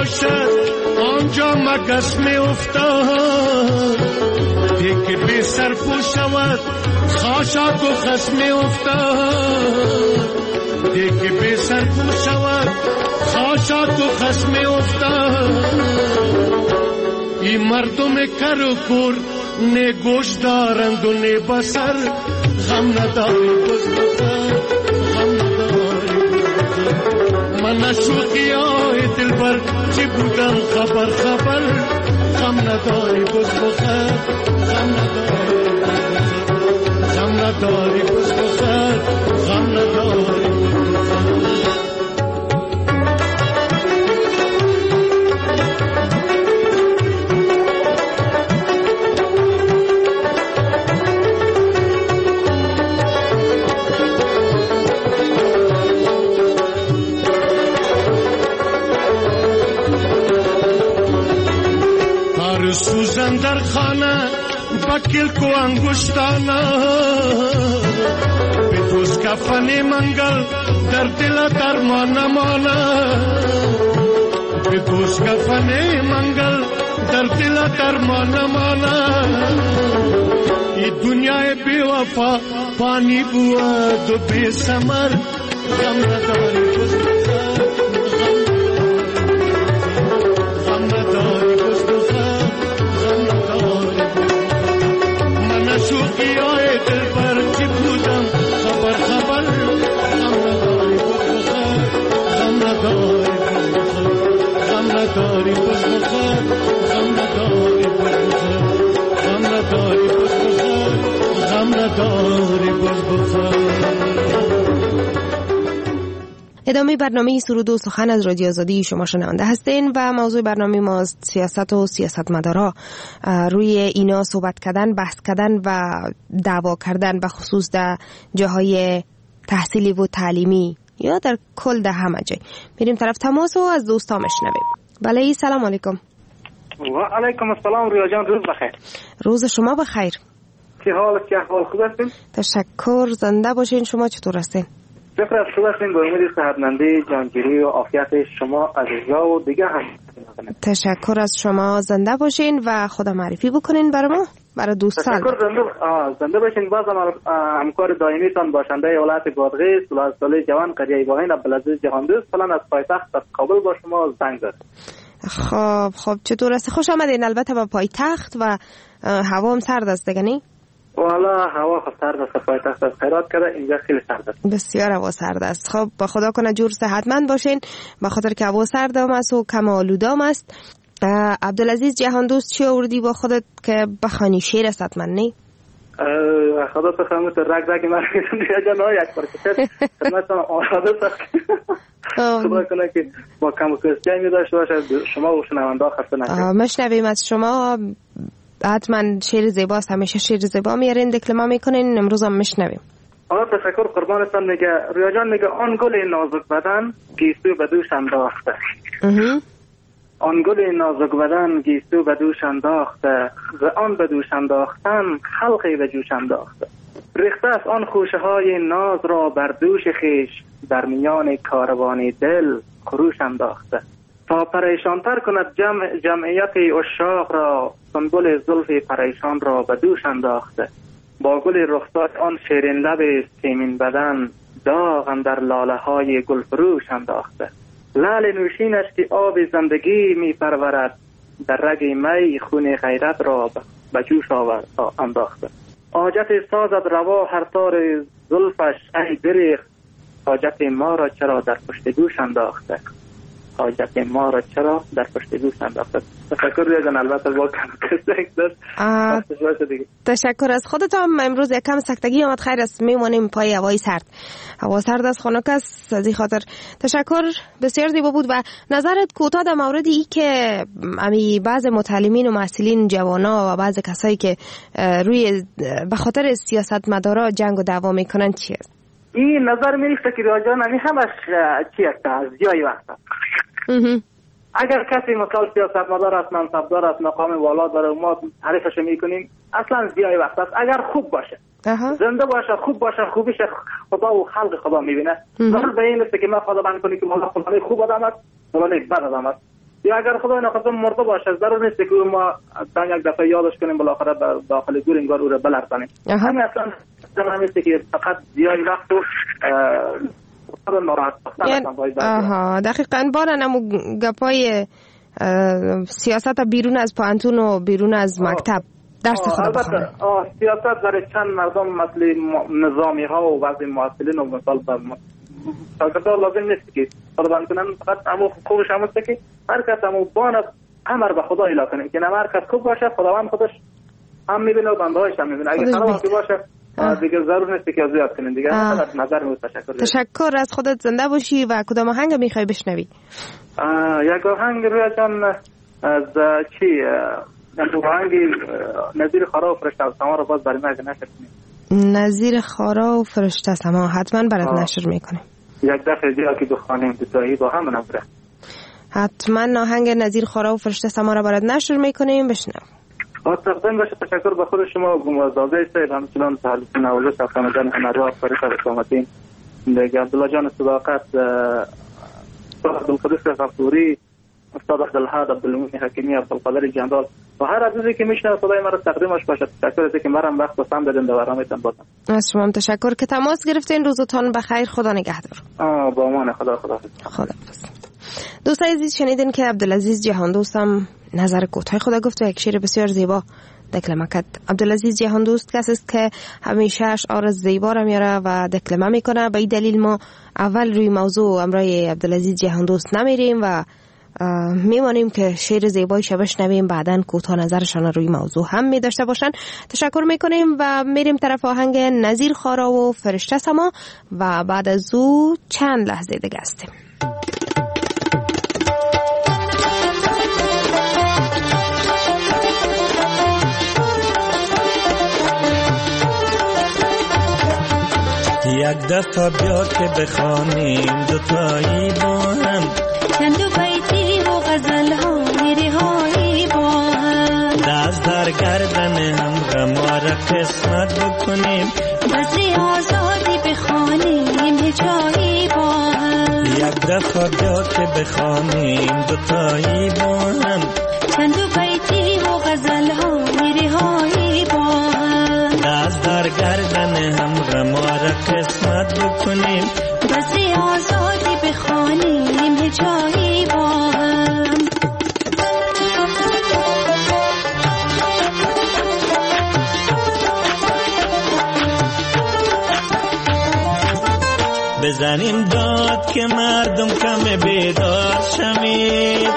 O: باشد آنجا مگس می افتاد دیگه بی سر پو شود خاشاک و خس می افتاد دیگه بی سر پو شود خاشاک و خس می افتاد این مردم کر و کور نه گوش دارند و نه بسر غم نداری بز بخر غم نداری من نشوقی آی دل بر چی بودم خبر خبر غم نداری بز بخر غم نداری غم نداری بز بخر غم نداری سوزن در خانه بکل کو انگشتانه به دوست کفن منگل در دل درمان مانه به دوست کفن منگل در دل درمان مانه ای دنیای بی وفا پانی بود و بی ثمر غم نداری بز بخر غم نداری بز بخر شوقی آی دل پر چی بودم خبر خبر غم نداری بز بخر غم نداری بز بخر غم نداری بز بخر غم نداری بز بخر غم نداری بز بخر غم نداری بز بخر.
J: ادامه برنامه سرود و سخن از رادیو آزادی شما شنونده هستین و موضوع برنامه ما سیاست و سیاستمدارا روی اینا صحبت کردن، بحث کردن و دعوا کردن به خصوص در جاهای تحصیلی و تعلیمی یا در کل در همه جای. میریم طرف تماس و از دوستا مشنویم. بله سلام علیکم.
P: و علیکم السلام رویا جان، روز بخیر.
J: روز شما بخیر.
P: چه حال است؟ احوال خوب هستین؟
J: تشکر، زنده باشین. شما چطور هستین؟
P: شکر از خوب هستین. با امید صحتمندی، جانگیری و عافیت شما عزیزا و دیگه هم.
J: تشکر از شما، زنده باشین و خدا معرفی بکنین برای ما، برای دوستان.
P: تشکر، زنده زنده باشین. باز هم همکار دائمی تان باشنده ولایت بادغیس، ولایت جوان قریه باهین عبدالعزیز جهاندوست فلان از پایتخت از کابل با شما زنگ زد.
J: خب خب چطور است؟ خوش آمدین البته به پایتخت و هوا هم سرد است دیگه نی؟
P: والا هوا خب سرد است، پایتخت از خیرات کرده اینجا خیلی سرد است.
J: بسیار هوا سرد است. خب با خدا کنه جور صحتمند باشین، به خاطر که هوا سرد هم است و کم آلوده است. عبدالعزیز جهاندوست چی آوردی با خودت که بخوانی؟ شعر است حتما نی؟
P: خدا تو خموت رگ رگ من یا جا نه یک بار که خدمتتان آماده است. خدا کنه که با کم و کستی می داشته باشه شما و شنونده خسته نشید.
J: مشنویم از شما. حتما شعر زیباست، همیشه شعر زیبا میارین، دکلمه میکنین، امروز هم مشنویم.
P: آه تشکر قربانتان. میگه رویا جان، میگه آن گل نازک بدن گیسو به دوش انداخته. آن گل نازک بدن گیسو به دوش انداخته، ز آن به دوش انداختن خلقی به جوش انداخته. ریخته است آن خوشه های ناز را بر دوش خیش، در میان کاروان دل خروش انداخته. تا پریشانتر کند جمع جمعیت عشاق را، سنبل زلف پریشان را به دوش انداخته. با گل رخسار آن شیرین لب سیمین بدن، داغ اندر لاله های گل فروش انداخته. لعل نوشینش که آب زندگی می پرورد، در رگ می خون غیرت را به جوش آورد انداخته. حاجت سازد روا هر تار زلفش ای دریغ، حاجت ما را چرا در پشت گوش انداخته. حاجت ما را چرا در پشت گوش انداخته. تشکر ریاضان، البته با کم کسک دست.
J: تشکر از خودت. هم امروز یکم سکتگی آمد، خیر است، میمونیم پای هوای سرد. هوا سرد است، خنک است، از این خاطر تشکر. بسیار زیبا بود. و نظرت کوتاه در مورد ای که امی بعض متعلمین و محصلین جوانا و بعض کسایی که روی به خاطر سیاستمدارا جنگ و دعوا میکنن چی است؟
P: این نظر میریخته که ریاضان همی همش چی است از جای وقت. اگر کسی مثال سیاستمدار است، منصبدار است، مقام والا داره، ما تعریفش میکنیم، اصلا زیای وقت است. اگر خوب باشه، زنده باشه، خوب باشه، خوبیش خدا و خلق خدا میبینه. ضرور به این است که ما خدا بند کنیم که مولا فلانی خوب آدم است، فلانی بد آدم است. یا اگر خدای نخواسته مرده باشه ضرور نیست که ما تا یک دفعه یادش کنیم بالاخره داخل گور انگار او را بلرزانیم. همین اصلا همین که فقط زیاد وقت و ناراحت
J: آها دقیقاً بارن امو گپای سیاست بیرون از پانتون و بیرون از مکتب درس خود بخونه.
P: سیاست برای چند مردم مثل نظامی ها و بعضی معطلین و مثال فقط لازم نیست که طالبان کنن، فقط امو خوبش همست که هر کس امو بان امر به خدا اله کنه که نه هر کس خوب باشه خداوند خودش هم میبینه و بنده هایش هم میبینه. اگه خداوند خوب باشه دیگه ضرور نیست که زیاد کنین دیگه. فقط نظر میاد. تشکر.
J: تشکر از خودت. زنده باشی. و کدام آهنگ میخوای بشنوی؟
P: یک آهنگ رویا جان از چی آهنگ نظیر خارا و فرشته سما رو باز برای من نشر کنیم.
J: نظیر خارا و فرشته سما حتما برات نشر میکنیم.
P: یک دفعه دیگه که بخوانیم دوتایی با هم نبره.
J: حتما آهنگ نظیر خارا و فرشته سما رو برات نشر میکنیم. بشنو.
P: تقدیم باشه. تشکر به خود شما و گمازاده سید همچنان تحلیف نوازش افغان جان هنری ها فرق رسامتین دیگه عبدالله جان صداقت عبدالقدس غفوری استاد عبدالحاد عبدالمومن حکیمی عبدالقادر جندال و هر عزیزی که میشنه صدای ما رو تقدیمش باشه. تشکر از اینکه مرا وقت و سم دادین و برنامه‌تون بودم.
J: از شما تشکر که تماس گرفتین. روزتون بخیر. خدا نگهدار.
P: آه با امان خدا. خدا
J: خدا. دوستای عزیز شنیدین که عبدالعزیز جهان دوستم نظر کوتاه خدا گفت و یک شعر بسیار زیبا دکلمه کرد. عبدالعزیز جهان دوست کسی است که همیشه اشعار زیبا را میاره و دکلمه میکنه. به این دلیل ما اول روی موضوع امرای عبدالعزیز جهان دوست نمیریم و میمانیم که شعر زیبای شبش نبیم بعدن کوتاه نظرشان روی موضوع هم می داشته باشن. تشکر میکنیم و میریم طرف آهنگ نظیر خارا و فرشته سما و بعد از او چند لحظه دیگه هستیم.
Q: یک دفعه بیا که بخوانیم دوتایی با هم
R: چند بیتی و غزل ها میری هایی با هم
Q: دست در گردن هم غمار قسمت بکنیم
R: بزی آزادی بخوانیم هجایی با هم
Q: یک دفعه بیا که بخوانیم دوتایی با هم
R: چند بیتی و غزل ها میری هایی با هم
Q: دست در گردن هم غمار قسمت بکنیم
R: بزی آزادی بخوانیم هجایی با هم
Q: بزنیم داد که مردم کم بیدار شمید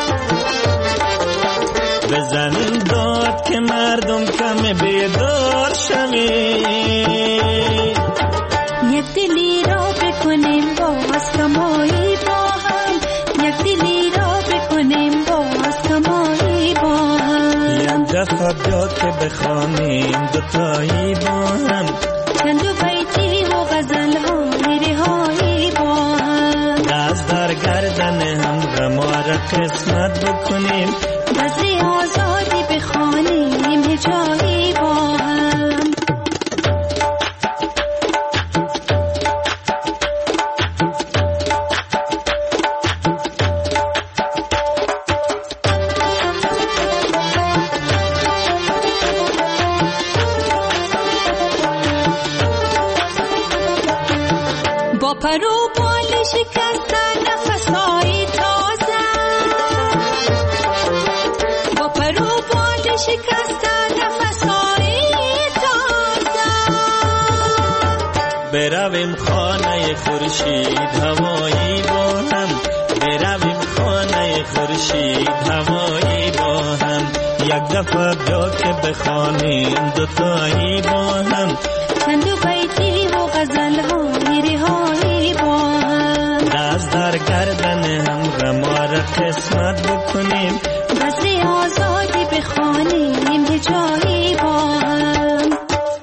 Q: بزنیم داد که مردم کم بیدار شمید
R: یک دلی را بکنیم باز کمایی با هم یک دلی را بکنیم باز کمایی با هم
Q: یک دفعه بیا که بخوانیم دوتایی با هم
R: چند بیتی و غزل ها میری هایی با هم
Q: دست در گردن هم غمار قسمت بکنیم
R: بزی آزادی بخوانیم هجایی با هم با پرو بال شکستن نفسایی تازه با پرو بال شکستن نفسایی تازه
Q: برویم خانه خورشید هوایی با هم برویم خانه خورشید هوایی با هم یک دفعه بیا که بخوانیم دوتایی با هم
R: چند بیتی و غزل ها میری هایی با هم
Q: دست در گردن هم غمار قسمت بکنیم
R: بزی آزادی بخوانیم هجایی با هم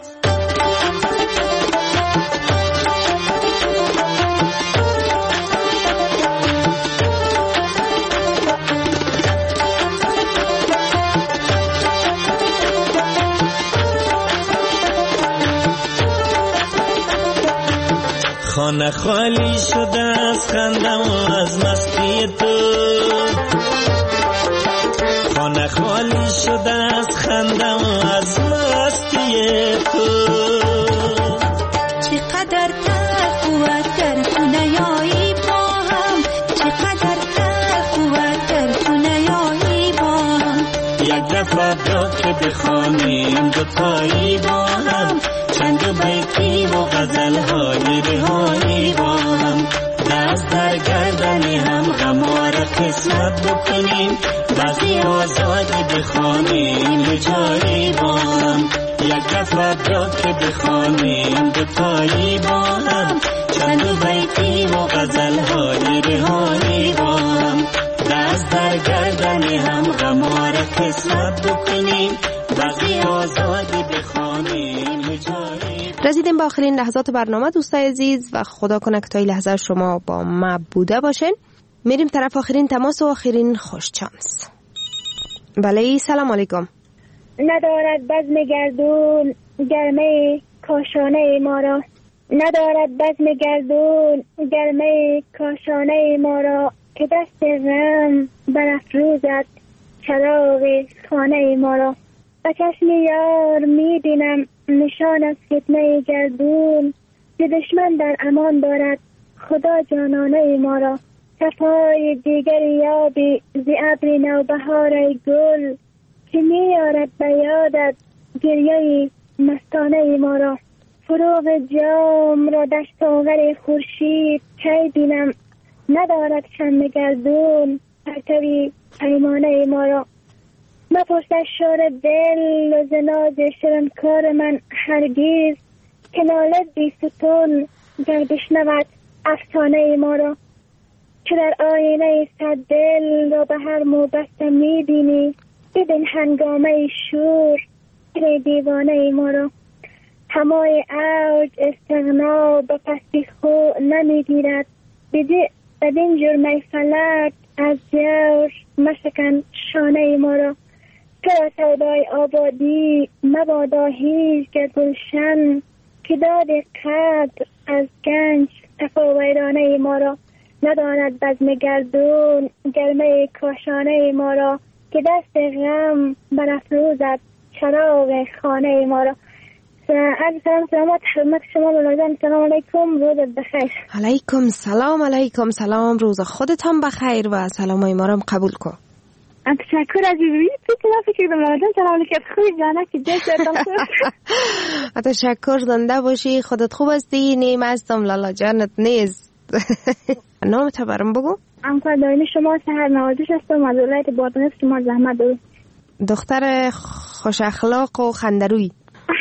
Q: خانه خالی شده از خنده و از مستی تو خانه خالی شده از خنده و از مستی تو.
R: چقدر تقوتر تو نیایی با هم، چقدر تقوتر تو نیایی با هم.
Q: یک دفعه بیا که بخوانیم دوتایی با هم، چند بیتی و غزلهای رهایی با هم. دست در گردنی هم غمار قسمت بکنیم، بعضی آزادی بخوانیم بجایی با هم. یک دفعه بیا که بخوانیم دوتایی با هم، چند بیتی و غزلهای رهایی با هم. دست در گردنی هم غمار قسمت بکنیم، بعضی آزادی بخوانیم بجایی.
J: رسیدیم با آخرین لحظات برنامه دوستای عزیز و خدا کنه که تا این لحظه شما با ما بوده باشین. میریم طرف آخرین تماس و آخرین خوش چانس. بله سلام علیکم.
L: ندارد بزم گردون گرمه کاشانه ما را، ندارد بزم گردون گرمه کاشانه ما را، که دست غم برافروزد چراغ خانه ما را. به چشم یار میبینم نشان از فتنه گردون، که دشمن در امان دارد خدا جانانه ما را. صفای دیگر یابی ز ابر نوبهار گل، که میارد به یادت گریه مستانه ما را. فروغ جام را در ساغر خورشید کی بینم، ندارد شمع گردون پرتوی پیمانه ما را. مپرس از شور دل و زناز شرمکار من هرگیز، که ناله بی ستون گر بشنود افسانه ما را. که در آینه صد دل را به هر مو بسته میبینی، ببین هنگامه شور دل دیوانه ما را. همای اوج استغنا به پستی خو نمیگیرد، بدین جرمه فلک از جور مشکن شانه ما را. تو سودای آبادی مبادا هیچ گلشن، که داد قدر از گنج تفا ویرانه ما را. نداند بزم گردون گرمه کاشانه ما را، که دست غم برافروزد چراغ خانه ما را. عرض سلام سلامت خدمت شما ملازم. سلام علیکم، روزت بخیر.
J: علیکم سلام. علیکم سلام، روز خودت هم بخیر و سلامای ما رو قبول کن.
L: تشکر عزیزی. تو فکر کنم ملازم سلام علیکم. خوبی جانه که جسدم خوب.
J: تشکر، زنده باشی، خودت خوب هستی؟ نیم هستم لالا جانت نیست. نامت برام بگو.
L: امکان داینی شما سهر نوازش هستم از ولایت بادغیس. شما زحمت دو
J: دختر خوش اخلاق و خندروی.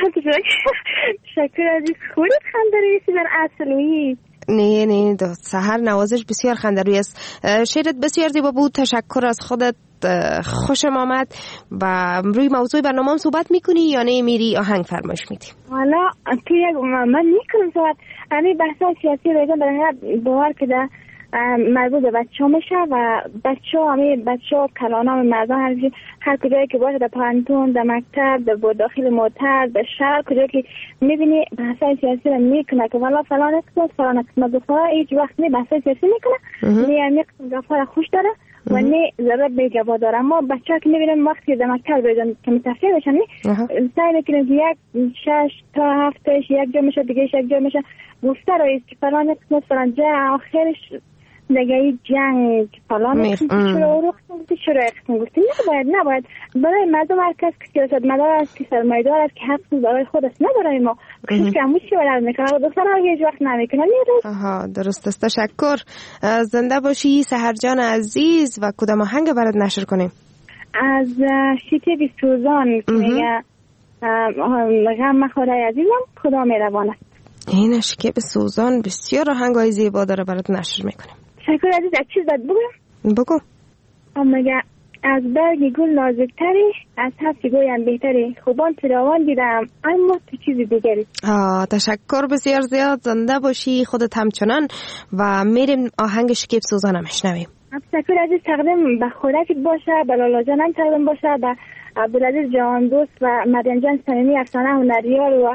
L: تشکر عزیز. خودت خندروی سی در اصلوی؟
J: نه نه سهر نوازش بسیار خندروی است. شعرت بسیار زیبا بود. تشکر از خودت. خوشم آمد. و روی موضوع برنامه هم صحبت میکنی یا نه میری آهنگ فرمایش میدی؟
L: والا تو یک من میکنم صحبت. امی بحثای سیاسی رو برای باور که در مربوط به بچه ها میشه و بچه ها همه بچه ها کلانام مردان هر, هر کجایی که باشه در پانتون، در مکتب، در داخل موتر، در شهر، کجایی که میبینی بحثای سیاسی رو میکنه که والا فلان اسم فلان اسم گفته هیچ وقت نه بحثای سیاسی میکنه، نه همی گفته خوش داره و نه ضرب به گوا داره. اما بچه ها که میبینیم وقتی در مکتب بیدن که متفیه بشن سعی میکنیم که یک شش تا هفتش یک جا میشه دیگه یک جا میشه گفته رایست که فلان اسم فلان جا آخرش نگه جنگ فلان اسم چرا او رخصم گفتی چرا اقسم گفتی نباید نباید برای مردم هر کس که سیاست مدار است که سرمایدار است که حق برای خود است نبرای ما کسی که همون چی برای میکنه دختر ها هیچ وقت نمیکنه نیروز.
J: آها درست است. تشکر. زنده باشی سحر جان عزیز. و کدام آهنگ برات نشر کنیم؟
L: از شیطه سوزان که میگه غم مخوره عزیزم خدا مهربان است.
J: این شکیب سوزان بسیار آهنگای زیبا داره برات نشر میکنیم.
L: تشکر عزیز. از چیز باید بگم؟
J: بگو.
L: میگه از برگ گل نازکتری از هفت گویم بهتری خوبان تراوان دیدم اما تو چیزی دیگری.
J: آه تشکر بسیار زیاد. زنده باشی خودت همچنان. و میریم آهنگ شکیب سوزان هم شنویم.
L: تشکر عزیز. تقدیم به خودت باشه، به لالا جان هم تقدیم باشه، به عبدالعزیز جان دوست و مریم جان سنینی افسانه هنریار و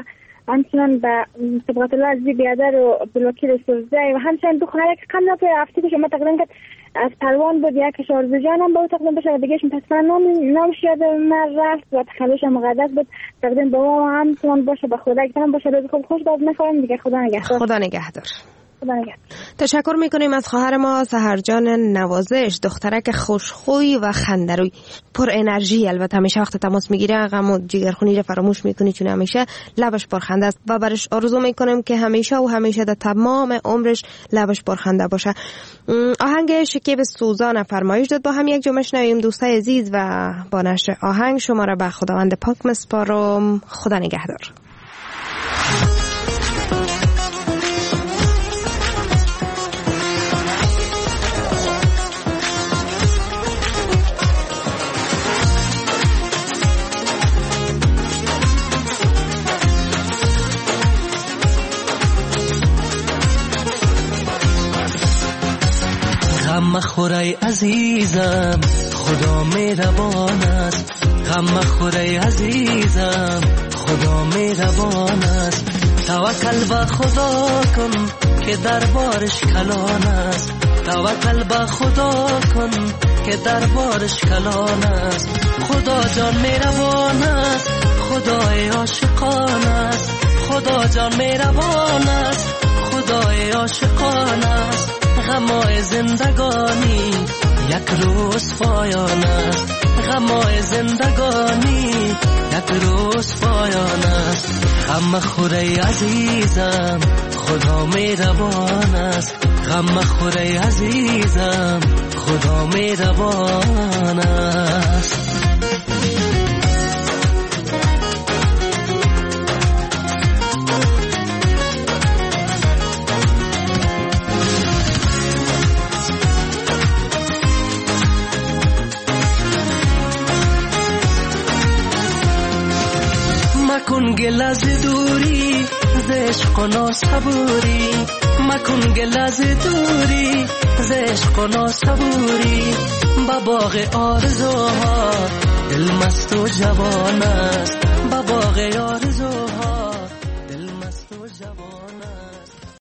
L: همچنان به سبقت الله عزیزی بیادر و بلوکی رسولزه و همچنان دو خواهر که قبل که هفته که شما تقدیم کرد از پروان بود، یک شارزو جان هم با او تقدیم بشه و دیگهش متاسفانه نام نامش یاد من رفت و تخلوش مقدس بود. تقدیم با ما همچنان باشه، به خدا که هم باشه. روز خوب خوش باز می‌خوام دیگه. خدا نگهدار.
J: خدا نگهدار. تشکر میکنیم از خواهر ما سحرجان نوازش، دخترک خوشخوی و خندروی، پر انرژی. البته همیشه وقت تماس میگیره غم و جگرخونی رو فراموش میکنی، چون همیشه لبش پرخنده است و برش آرزو میکنیم که همیشه و همیشه در تمام عمرش لبش پرخنده باشه. آهنگ شکیب سوزان فرمایش داد، با هم یک جمعه شنویم دوستای عزیز و با نشر آهنگ شما را به خداوند پاک مسپارم. خدا نگهدار.
S: غم مخور ای عزیزم، خدا مهربان است. غم مخور ای عزیزم، خدا مهربان است. توکل به خدا کن که دربارش کلان است. توکل به خدا کن که دربارش کلان است. خدا جان مهربان است، خدای عاشقان است. خدا جان مهربان است، خدای عاشقان است. غمای زندگانی یک روز پایان است. غمای زندگانی یک روز پایان است. غم مخور ای عزیزم، خدا مهربان است. غم مخور ای عزیزم، خدا مهربان است. مکن گل از دوری ز عشق و ناصبوری. مکن گل از دوری ز عشق و ناصبوری. با باغ آرزوها دل مست و جوان است. با باغ آرزوها